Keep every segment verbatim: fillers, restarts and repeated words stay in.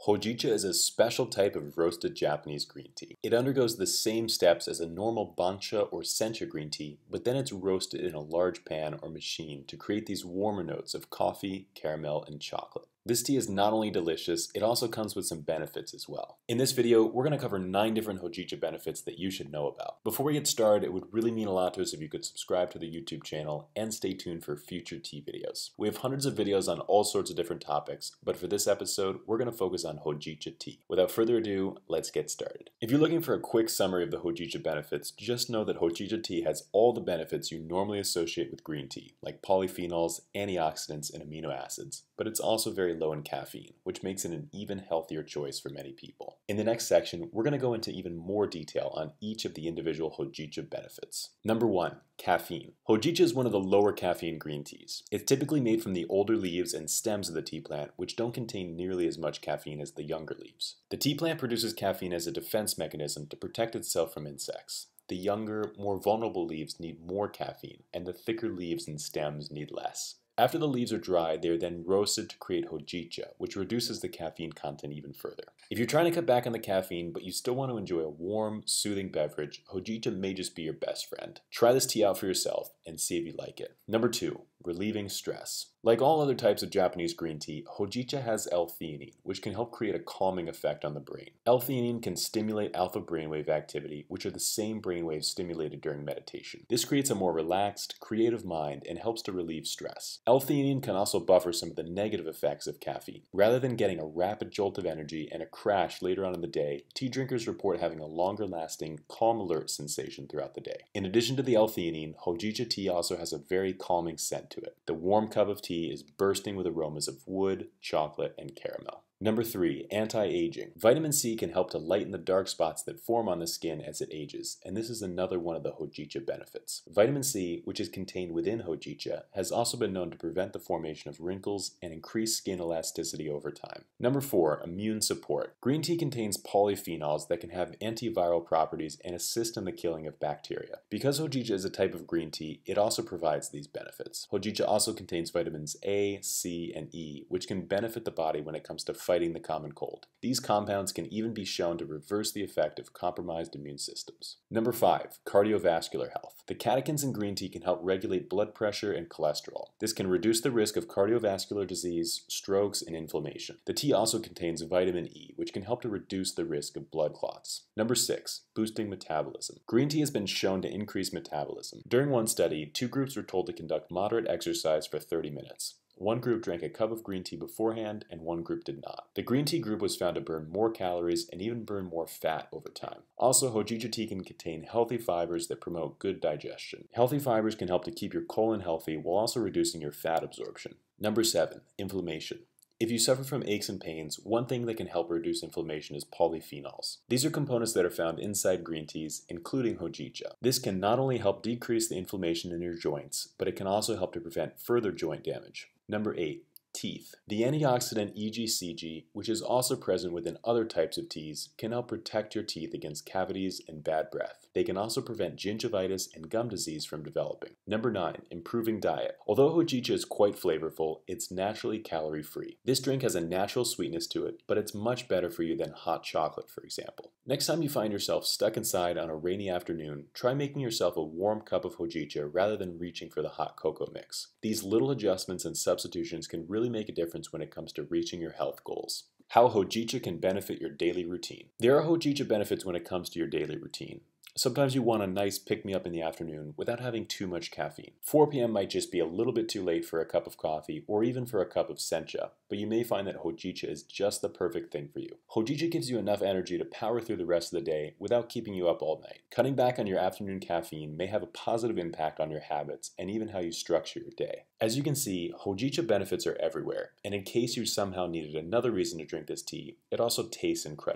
Hojicha is a special type of roasted Japanese green tea. It undergoes the same steps as a normal bancha or sencha green tea, but then it's roasted in a large pan or machine to create these warmer notes of coffee, caramel, and chocolate. This tea is not only delicious, it also comes with some benefits as well. In this video, we're going to cover nine different Hojicha benefits that you should know about. Before we get started, it would really mean a lot to us if you could subscribe to the YouTube channel and stay tuned for future tea videos. We have hundreds of videos on all sorts of different topics, but for this episode, we're going to focus on Hojicha tea. Without further ado, let's get started. If you're looking for a quick summary of the Hojicha benefits, just know that Hojicha tea has all the benefits you normally associate with green tea, like polyphenols, antioxidants, and amino acids, but it's also very low in caffeine, which makes it an even healthier choice for many people. In the next section, we're going to go into even more detail on each of the individual Hojicha benefits. Number one, caffeine. Hojicha is one of the lower caffeine green teas. It's typically made from the older leaves and stems of the tea plant, which don't contain nearly as much caffeine as the younger leaves. The tea plant produces caffeine as a defense mechanism to protect itself from insects. The younger, more vulnerable leaves need more caffeine, and the thicker leaves and stems need less. After the leaves are dry, they are then roasted to create Hojicha, which reduces the caffeine content even further. If you're trying to cut back on the caffeine, but you still want to enjoy a warm, soothing beverage, Hojicha may just be your best friend. Try this tea out for yourself and see if you like it. Number two, relieving stress. Like all other types of Japanese green tea, Hojicha has L-theanine, which can help create a calming effect on the brain. L-theanine can stimulate alpha brainwave activity, which are the same brainwaves stimulated during meditation. This creates a more relaxed, creative mind and helps to relieve stress. L-theanine can also buffer some of the negative effects of caffeine. Rather than getting a rapid jolt of energy and a crash later on in the day, tea drinkers report having a longer-lasting, calm alert sensation throughout the day. In addition to the L-theanine, Hojicha tea also has a very calming scent to it. The warm cup of tea is bursting with aromas of wood, chocolate, and caramel. Number three, anti-aging. Vitamin C can help to lighten the dark spots that form on the skin as it ages, and this is another one of the Hojicha benefits. Vitamin C, which is contained within Hojicha, has also been known to prevent the formation of wrinkles and increase skin elasticity over time. Number four, immune support. Green tea contains polyphenols that can have antiviral properties and assist in the killing of bacteria. Because Hojicha is a type of green tea, it also provides these benefits. Hojicha also contains vitamins A, C, and E, which can benefit the body when it comes to fighting the common cold. These compounds can even be shown to reverse the effect of compromised immune systems. Number five, cardiovascular health. The catechins in green tea can help regulate blood pressure and cholesterol. This can reduce the risk of cardiovascular disease, strokes, and inflammation. The tea also contains vitamin E, which can help to reduce the risk of blood clots. Number six, boosting metabolism. Green tea has been shown to increase metabolism. During one study, two groups were told to conduct moderate exercise for thirty minutes. One group drank a cup of green tea beforehand, and one group did not. The green tea group was found to burn more calories and even burn more fat over time. Also, Hojicha tea can contain healthy fibers that promote good digestion. Healthy fibers can help to keep your colon healthy while also reducing your fat absorption. Number seven, inflammation. If you suffer from aches and pains, one thing that can help reduce inflammation is polyphenols. These are components that are found inside green teas, including Hojicha. This can not only help decrease the inflammation in your joints, but it can also help to prevent further joint damage. Number eight, teeth. The antioxidant E G C G, which is also present within other types of teas, can help protect your teeth against cavities and bad breath. They can also prevent gingivitis and gum disease from developing. Number nine, improving diet. Although Hojicha is quite flavorful, it's naturally calorie-free. This drink has a natural sweetness to it, but it's much better for you than hot chocolate, for example. Next time you find yourself stuck inside on a rainy afternoon, try making yourself a warm cup of Hojicha rather than reaching for the hot cocoa mix. These little adjustments and substitutions can really make a difference when it comes to reaching your health goals. How Hojicha can benefit your daily routine. There are Hojicha benefits when it comes to your daily routine. Sometimes you want a nice pick-me-up in the afternoon without having too much caffeine. four p m might just be a little bit too late for a cup of coffee or even for a cup of sencha, but you may find that Hojicha is just the perfect thing for you. Hojicha gives you enough energy to power through the rest of the day without keeping you up all night. Cutting back on your afternoon caffeine may have a positive impact on your habits and even how you structure your day. As you can see, Hojicha benefits are everywhere, and in case you somehow needed another reason to drink this tea, it also tastes incredible.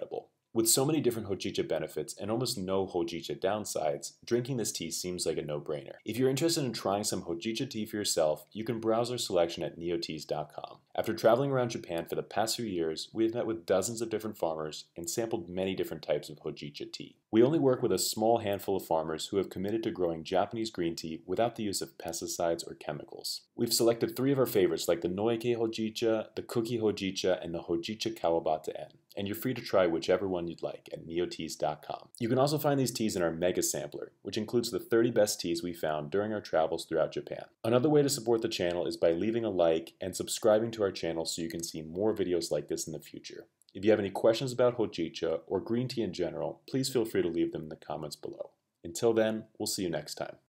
With so many different hojicha benefits and almost no hojicha downsides, drinking this tea seems like a no-brainer. If you're interested in trying some hojicha tea for yourself, you can browse our selection at neoteas dot com. After traveling around Japan for the past few years, we have met with dozens of different farmers and sampled many different types of hojicha tea. We only work with a small handful of farmers who have committed to growing Japanese green tea without the use of pesticides or chemicals. We've selected three of our favorites like the Noike Hojicha, the Kuki Hojicha, and the Hojicha Kawabata En, and you're free to try whichever one you'd like at neoteas dot com. You can also find these teas in our Mega Sampler, which includes the thirty best teas we found during our travels throughout Japan. Another way to support the channel is by leaving a like and subscribing to our channel so you can see more videos like this in the future. If you have any questions about hojicha or green tea in general, please feel free to leave them in the comments below. Until then, we'll see you next time.